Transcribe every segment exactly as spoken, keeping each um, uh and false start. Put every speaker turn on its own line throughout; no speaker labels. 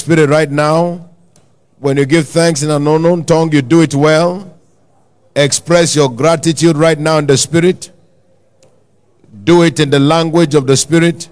Spirit right now. When you give thanks in an unknown tongue, you do it well. Express your gratitude right now in the Spirit. Do it in the language of the Spirit.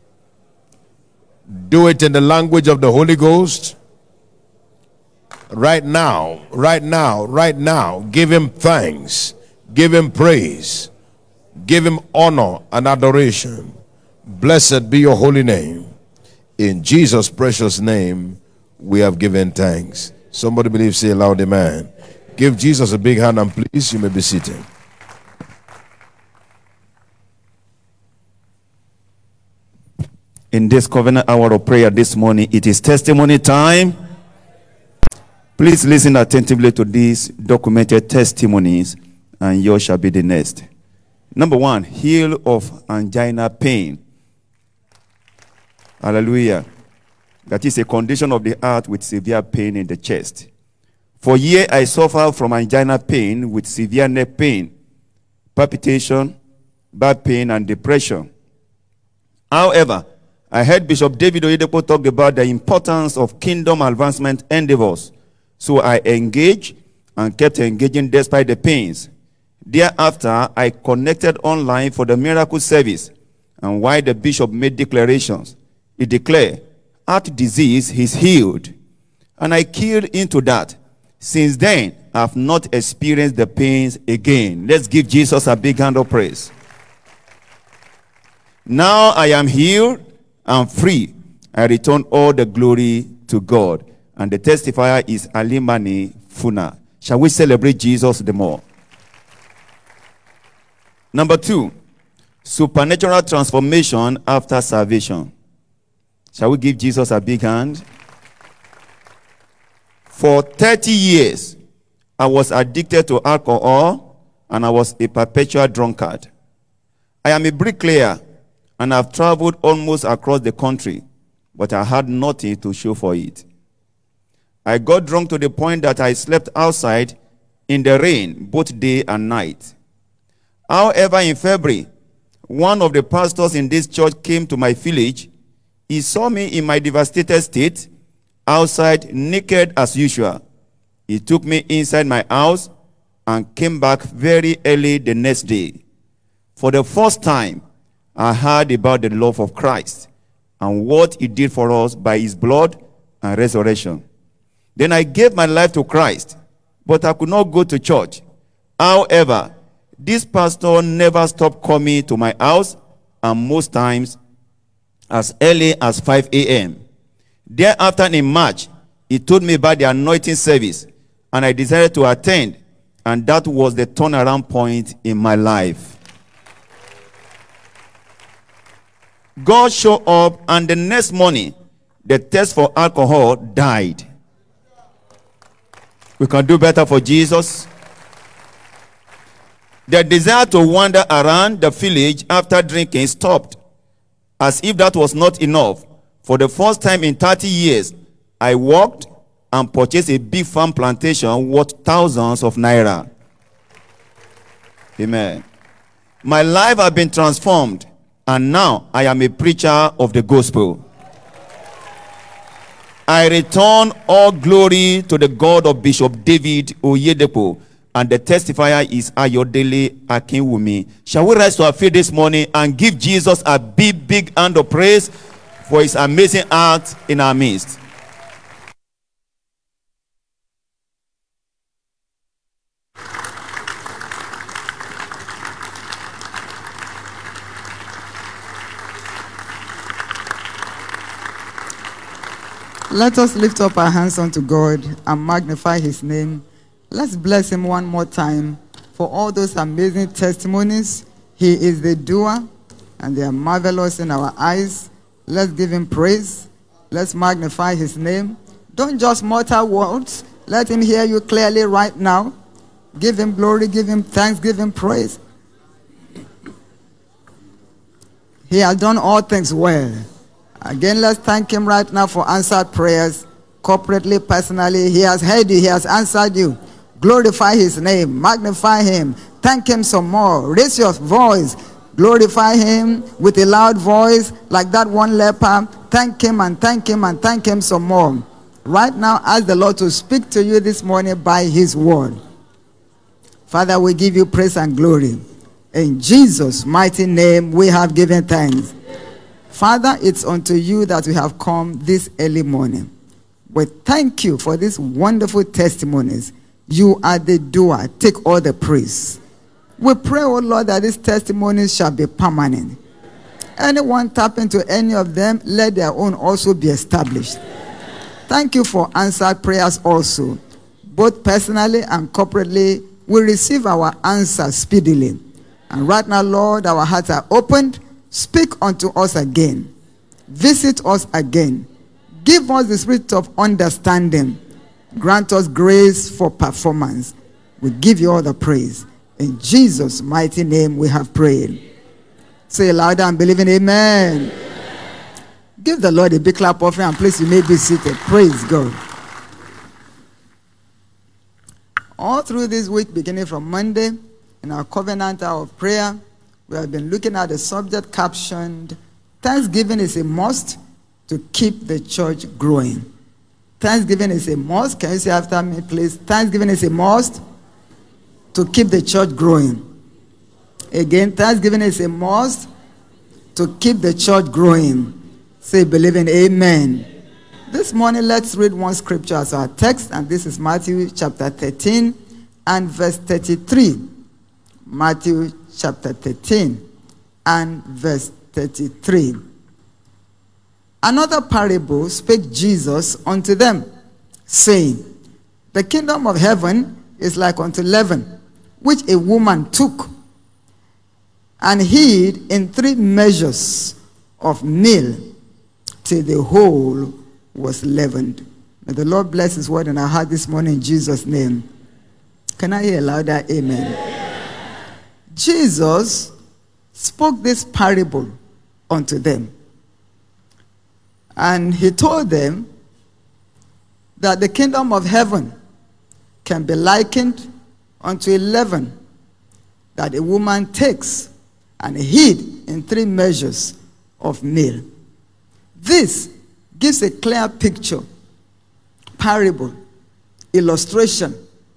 Do it in the language of the Holy Ghost. Right now, right now, right now, give him thanks. Give him praise. Give him honor and adoration. Blessed be your holy name. In Jesus' precious name, we have given thanks. Somebody believe, say aloud, amen. Give Jesus a big hand and please, you may be seated.
In this covenant hour of prayer this morning, it is testimony time. Please listen attentively to these documented testimonies, and yours shall be the next. Number one, heal of angina pain. Hallelujah. That is a condition of the heart with severe pain in the chest. For years, I suffer from angina pain with severe neck pain, palpitation, back pain, and depression. However, I heard Bishop David Oyedepo talk about the importance of kingdom advancement endeavors. So I engaged and kept engaging despite the pains. Thereafter, I connected online for the miracle service. And while the bishop made declarations, he declared, heart disease is healed. And I keyed into that. Since then, I have not experienced the pains again. Let's give Jesus a big hand of praise. Now I am healed and free. I return all the glory to God. And the testifier is Alimani Funa. Shall we celebrate Jesus the more? Number two, supernatural transformation after salvation. Shall we give Jesus a big hand? For thirty years, I was addicted to alcohol and I was a perpetual drunkard. I am a bricklayer and I've traveled almost across the country, but I had nothing to show for it. I got drunk to the point that I slept outside in the rain both day and night. However, in February, one of the pastors in this church came to my village. He saw me in my devastated state, outside naked as usual. He took me inside my house and came back very early the next day. For the first time, I heard about the love of Christ and what he did for us by his blood and resurrection. Then I gave my life to Christ, but I could not go to church. However, this pastor never stopped coming to my house, and most times as early as five a.m. Thereafter, in March, he told me about the anointing service, and I decided to attend, and that was the turnaround point in my life. God showed up, and the next morning, the test for alcohol died. We can do better for Jesus. The desire to wander around the village after drinking stopped. As if that was not enough, for the first time in thirty years, I walked and purchased a big farm plantation worth thousands of naira. Amen. My life has been transformed, and now I am a preacher of the gospel. I return all glory to the God of Bishop David Oyedepo, and the testifier is Ayodele Akinwumi. Shall we rise to our feet this morning and give Jesus a big, big hand of praise for his amazing act in our midst?
Let us lift up our hands unto God and magnify his name. Let's bless him one more time for all those amazing testimonies. He is the doer, and they are marvelous in our eyes. Let's give him praise. Let's magnify his name. Don't just mutter words. Let him hear you clearly right now. Give him glory, give him thanks, give him praise. He has done all things well. Again, let's thank him right now for answered prayers, corporately, personally. He has heard you. He has answered you. Glorify his name. Magnify him. Thank him some more. Raise your voice. Glorify him with a loud voice like that one leper. thank him and thank him and thank him some more. Right now, ask the Lord to speak to you this morning by his word. Father, we give you praise and glory. In Jesus' mighty name, we have given thanks. Father, it's unto you that we have come this early morning. We thank you for these wonderful testimonies. You are the doer. Take all the praise. We pray, oh Lord, that these testimonies shall be permanent. Anyone tap into any of them, let their own also be established. Thank you for answered prayers also. Both personally and corporately, we receive our answer speedily. And right now, Lord, our hearts are opened. Speak unto us again. Visit us again. Give us the spirit of understanding. Grant us grace for performance. We give you all the praise. In Jesus' mighty name we have prayed. Say louder and believe in amen. Give the Lord a big clap offering and please you may be seated. Praise God. All through this week, beginning from Monday, in our covenant hour of prayer, we have been looking at the subject captioned, Thanksgiving is a must to keep the church growing. Thanksgiving is a must. Can you say after me, please? Thanksgiving is a must to keep the church growing. Again, Thanksgiving is a must to keep the church growing. Say, believe in amen. This morning, let's read one scripture as our text, and this is Matthew chapter thirteen and verse thirty-three. Matthew chapter thirteen and verse thirty-three. Another parable spake Jesus unto them, saying, the kingdom of heaven is like unto leaven, which a woman took and hid in three measures of meal, till the whole was leavened. May the Lord bless his word in our heart this morning in Jesus' name. Can I hear a louder amen? Amen. Jesus spoke this parable unto them. And he told them that the kingdom of heaven can be likened unto a leaven that a woman takes and hid in three measures of meal. This gives a clear picture, parable, illustration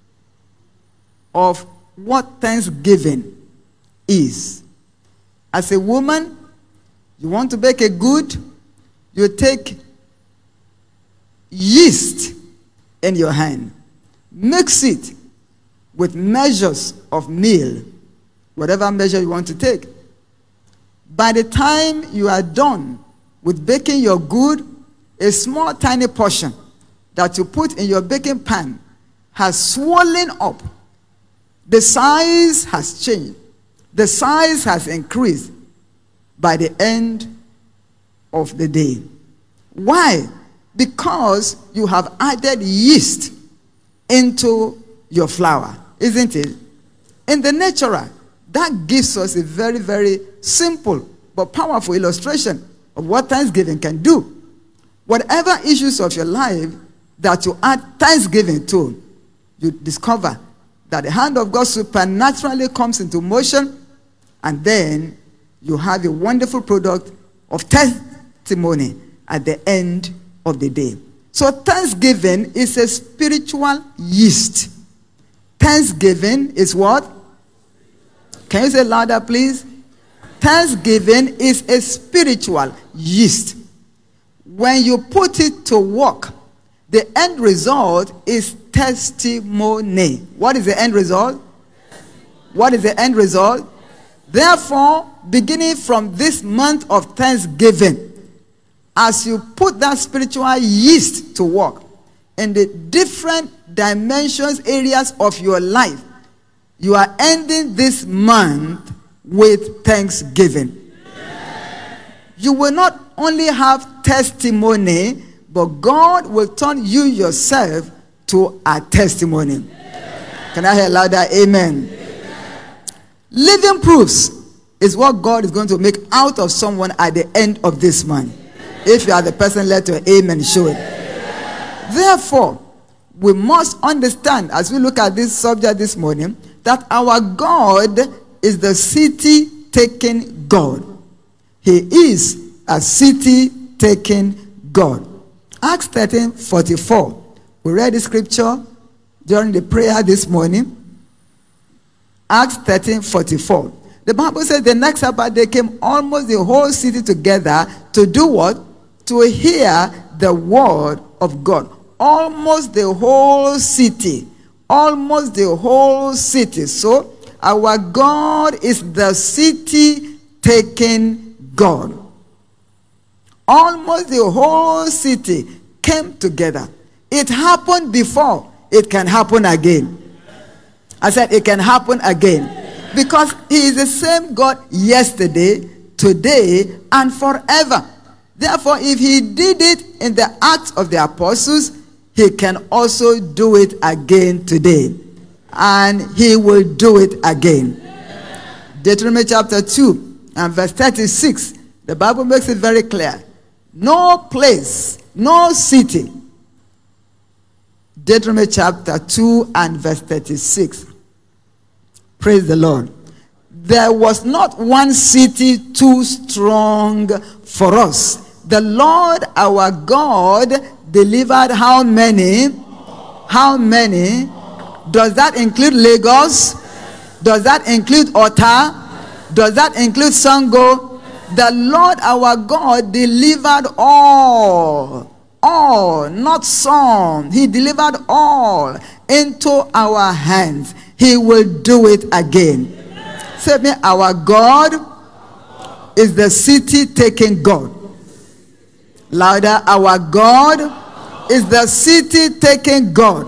of what Thanksgiving is. As a woman, you want to bake a good, you take yeast in your hand, mix it with measures of meal, whatever measure you want to take. By the time you are done with baking your good, a small tiny portion that you put in your baking pan has swollen up. The size has changed. The size has increased by the end of the day. Why? Because you have added yeast into your flour, isn't it? In the natural, that gives us a very, very simple but powerful illustration of what Thanksgiving can do. Whatever issues of your life that you add Thanksgiving to, you discover that the hand of God supernaturally comes into motion, and then you have a wonderful product of testimony at the end of the day. So Thanksgiving is a spiritual yeast. Thanksgiving is what? Can you say louder, please? Thanksgiving is a spiritual yeast. When you put it to work, the end result is testimony. What is the end result? What is the end result? Therefore, beginning from this month of Thanksgiving, as you put that spiritual yeast to work in the different dimensions, areas of your life, you are ending this month with thanksgiving. You will not only have testimony, but God will turn you yourself to a testimony. Can I hear louder? Amen. Living proofs is what God is going to make out of someone at the end of this month. If you are the person, let your amen show it. Therefore, we must understand, as we look at this subject this morning, that our God is the city-taking God. He is a city-taking taking God. Acts thirteen forty-four. We read the scripture during the prayer this morning. Acts thirteen forty-four. The Bible says the next Sabbath they came almost the whole city together to do what? To hear the word of God. Almost the whole city. Almost the whole city. So our God is the city taking God. Almost the whole city came together. It happened before. It can happen again. I said it can happen again. Because he is the same God yesterday, today, and forever. Therefore, if he did it in the Acts of the Apostles, he can also do it again today. And he will do it again. Deuteronomy chapter two and verse thirty-six. The Bible makes it very clear. No place, no city. Deuteronomy chapter two and verse thirty-six. Praise the Lord. There was not one city too strong for us. The Lord our God delivered how many? How many? Does that include Lagos? Does that include Ota? Does that include Sango? The Lord our God delivered all. All, not some. He delivered all into our hands. He will do it again. Say me, our God is the city taking God. Louder, our God is the city taking God.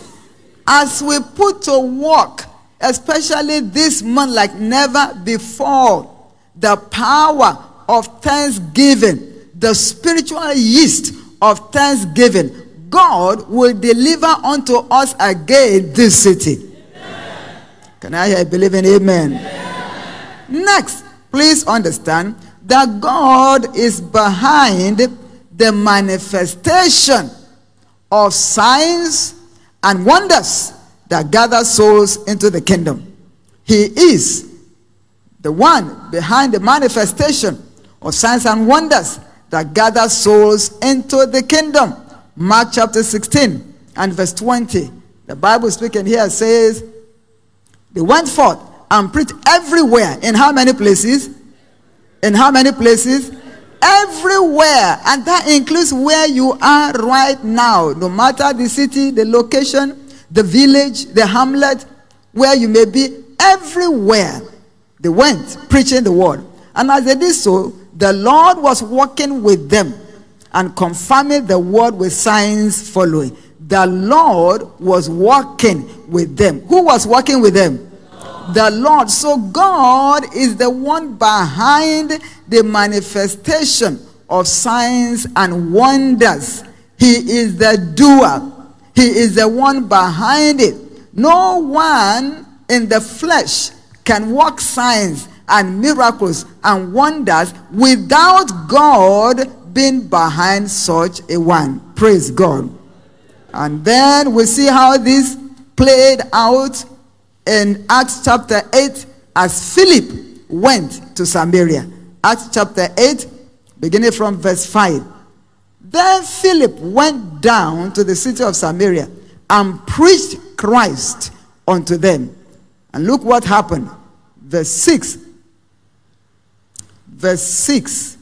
As we put to work, especially this month like never before, the power of thanksgiving, the spiritual yeast of thanksgiving, God will deliver unto us again this city. Amen. Can I hear a believing amen? Amen? Next, please understand that God is behind the manifestation of signs and wonders that gather souls into the kingdom. He is the one behind the manifestation of signs and wonders that gather souls into the kingdom. Mark chapter sixteen and verse twenty. The Bible speaking here says, they went forth and preached everywhere. In how many places? In how many places? Everywhere. And that includes where you are right now. No matter the city, the location, the village, the hamlet, where you may be, everywhere they went preaching the word. And as they did so, the Lord was working with them and confirming the word with signs following. The Lord was working with them. Who was working with them? The Lord. So God is the one behind the manifestation of signs and wonders. He is the doer. He is the one behind it. No one in the flesh can work signs and miracles and wonders without God being behind such a one. Praise God. And then we see how this played out in Acts chapter eight as Philip went to Samaria. Acts chapter eight, beginning from verse five. Then Philip went down to the city of Samaria and preached Christ unto them. And look what happened. Verse six. Verse six.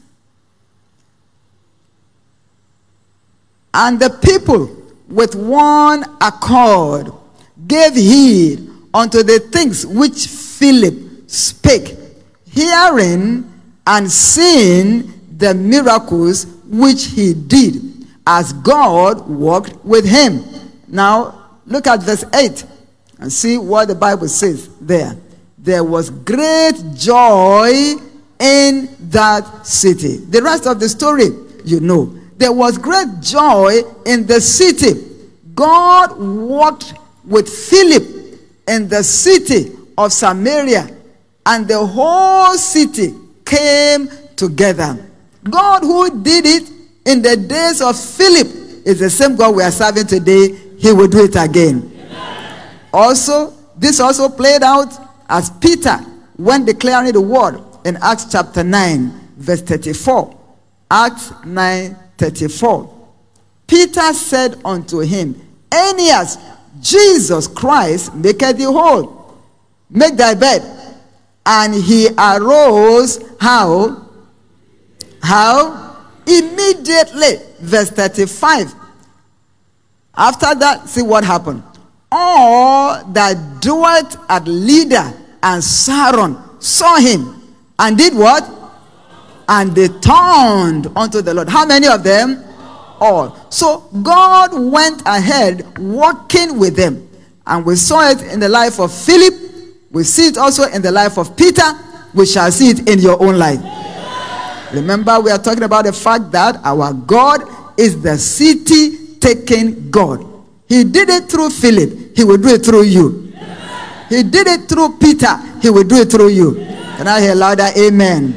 And the people with one accord gave heed unto the things which Philip spake, hearing and seeing the miracles which he did, as God walked with him. Now, look at verse eight and see what the Bible says there. There was great joy in that city. The rest of the story, you know. There was great joy in the city. God walked with Philip in the city of Samaria, and the whole city came together. God who did it in the days of Philip is the same God we are serving today. He will do it again. Amen. Also, this also played out as Peter, when declaring the word in Acts chapter nine, verse thirty-four. Acts nine thirty-four. Peter said unto him, Aeneas, Jesus Christ maketh thee whole. Make thy bed. And he arose, how? How? Immediately. Verse thirty-five. After that, see what happened. All that dwelt at Lydda and Saron saw him and did what? And they turned unto the Lord. How many of them? All. So God went ahead walking with them. And we saw it in the life of Philip. We see it also in the life of Peter. We shall see it in your own life. Remember, we are talking about the fact that our God is the city-taking God. He did it through Philip. He will do it through you. He did it through Peter. He will do it through you. Can I hear louder? Amen.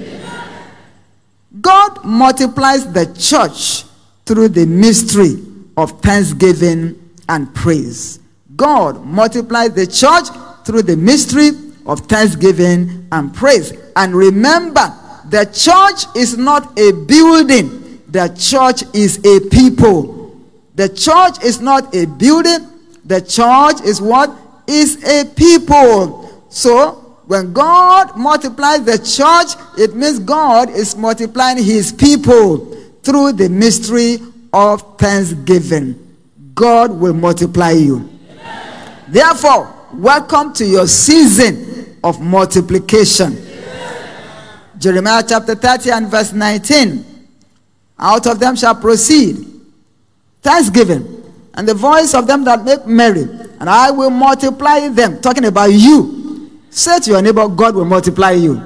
God multiplies the church through the mystery of thanksgiving and praise. God multiplies the church through the mystery of thanksgiving and praise. And remember, the church is not a building. The church is a people. The church is not a building. The church is what? Is a people. So, when God multiplies the church, it means God is multiplying his people through the mystery of thanksgiving. God will multiply you. Amen. Therefore, welcome to your season of multiplication. Amen. Jeremiah chapter thirty and verse nineteen. Out of them shall proceed thanksgiving, and the voice of them that make merry, and I will multiply them. Talking about you. Say to your neighbor, God will multiply you.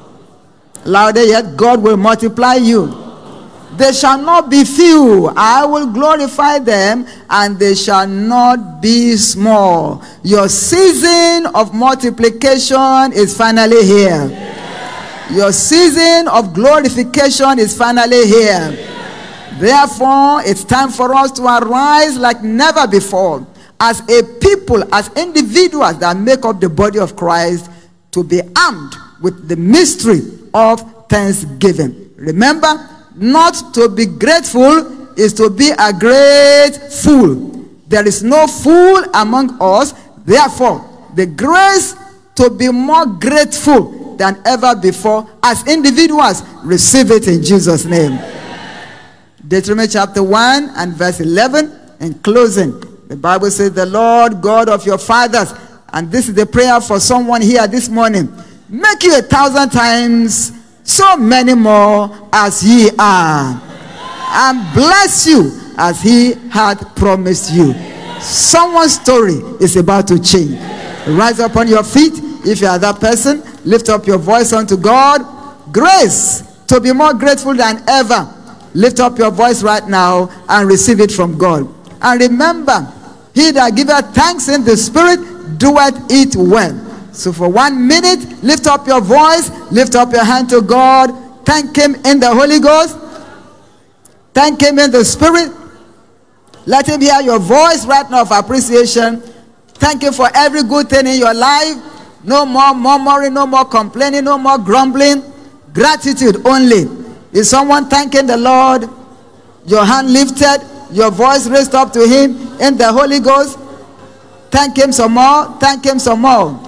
Louder yet, God will multiply you. They shall not be few. I will glorify them, and they shall not be small. Your season of multiplication is finally here. Yeah. Your season of glorification is finally here. Yeah. Therefore, it's time for us to arise like never before. As a people, as individuals that make up the body of Christ, to be armed with the mystery of thanksgiving. Remember, not to be grateful is to be a great fool. There is no fool among us. Therefore, the grace to be more grateful than ever before as individuals, receive it in Jesus' name. Deuteronomy chapter one and verse eleven, in closing. The Bible says, the Lord God of your fathers, and this is the prayer for someone here this morning, make you a thousand times so many more as ye are, and bless you as he had promised you. Someone's story is about to change. Rise up on your feet. If you are that person, lift up your voice unto God. Grace to be more grateful than ever. Lift up your voice right now and receive it from God. And remember, he that giveth thanks in the Spirit doeth it well. So for one minute, lift up your voice, lift up your hand to God. Thank him in the Holy Ghost. Thank him in the Spirit. Let him hear your voice right now of appreciation. Thank him for every good thing in your life. No more murmuring, no more complaining, no more grumbling. Gratitude only. Is someone thanking the Lord? Your hand lifted, your voice raised up to him in the Holy Ghost. Thank him some more. Thank him some more.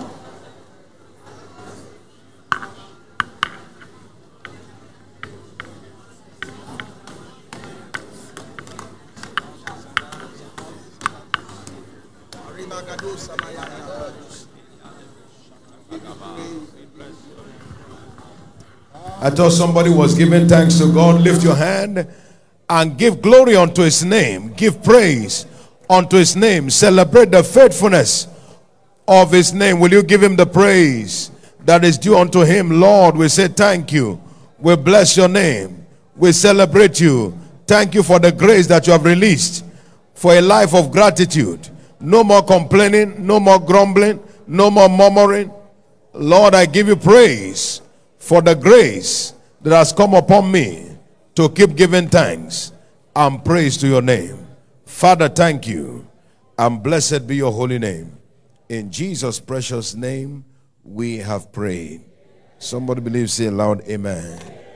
I thought somebody was giving thanks to God. Lift your hand and give glory unto his name. Give praise unto his name. Celebrate the faithfulness of his name. Will you give him the praise that is due unto him? Lord, we say thank you. We bless your name. We celebrate you. Thank you for the grace that you have released for a life of gratitude. No more complaining, no more grumbling, no more murmuring. Lord, I give you praise for the grace that has come upon me to keep giving thanks and praise to your name. Father, thank you, and blessed be your holy name. In Jesus' precious name, we have prayed. Somebody believe, say aloud, amen.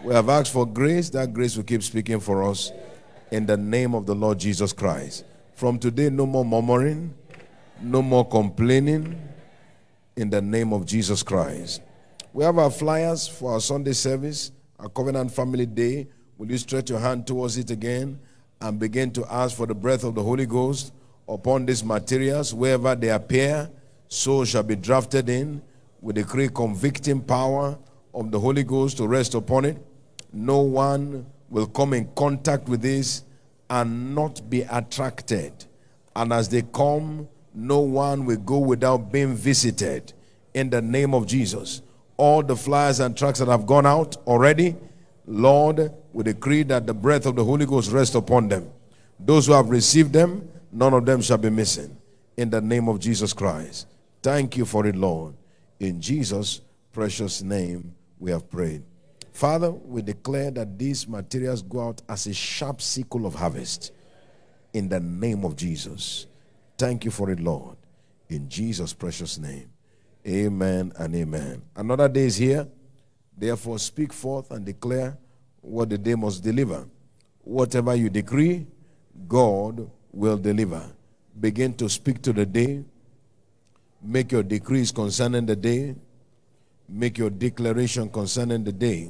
We have asked for grace. That grace will keep speaking for us in the name of the Lord Jesus Christ. From today, no more murmuring, no more complaining in the name of Jesus Christ. We have our flyers for our Sunday service, our Covenant Family Day. Will you stretch your hand towards it again and begin to ask for the breath of the Holy Ghost upon these materials? Wherever they appear, so shall be drafted in. We decree convicting power of the Holy Ghost to rest upon it. No one will come in contact with this and not be attracted. And as they come, no one will go without being visited in the name of Jesus. All the flyers and tracts that have gone out already, Lord, we decree that the breath of the Holy Ghost rest upon them. Those who have received them, none of them shall be missing in the name of Jesus Christ. Thank you for it, Lord. In Jesus' precious name we have prayed. Father, we declare that these materials go out as a sharp sickle of harvest in the name of Jesus. Thank you for it, Lord. In Jesus' precious name. Amen and amen. Another day is here. Therefore, speak forth and declare what the day must deliver. Whatever you decree, God will deliver. Begin to speak to the day. Make your decrees concerning the day. Make your declaration concerning the day.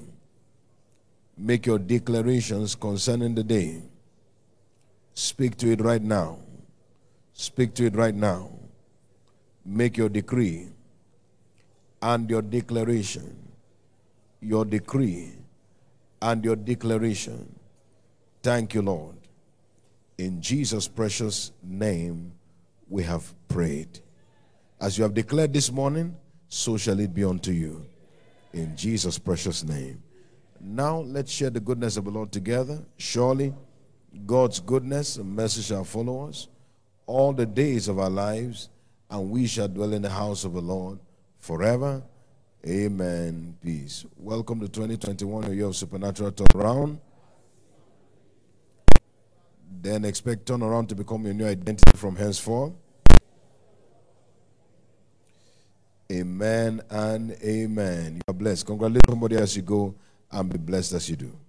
Make your declarations concerning the day. Speak to it right now. Speak to it right now. Make your decree and your declaration. Your decree and your declaration. Thank you, Lord. In Jesus' precious name we have prayed. As you have declared this morning, so shall it be unto you. In Jesus' precious name. Now let's share the goodness of the Lord together. Surely God's goodness and mercy shall follow us all the days of our lives, and we shall dwell in the house of the Lord forever. Amen. Peace. Welcome to twenty twenty-one, a year of supernatural turnaround. Then expect turnaround to become your new identity from henceforth. Amen and amen. You are blessed. Congratulations somebody as you go and be blessed as you do.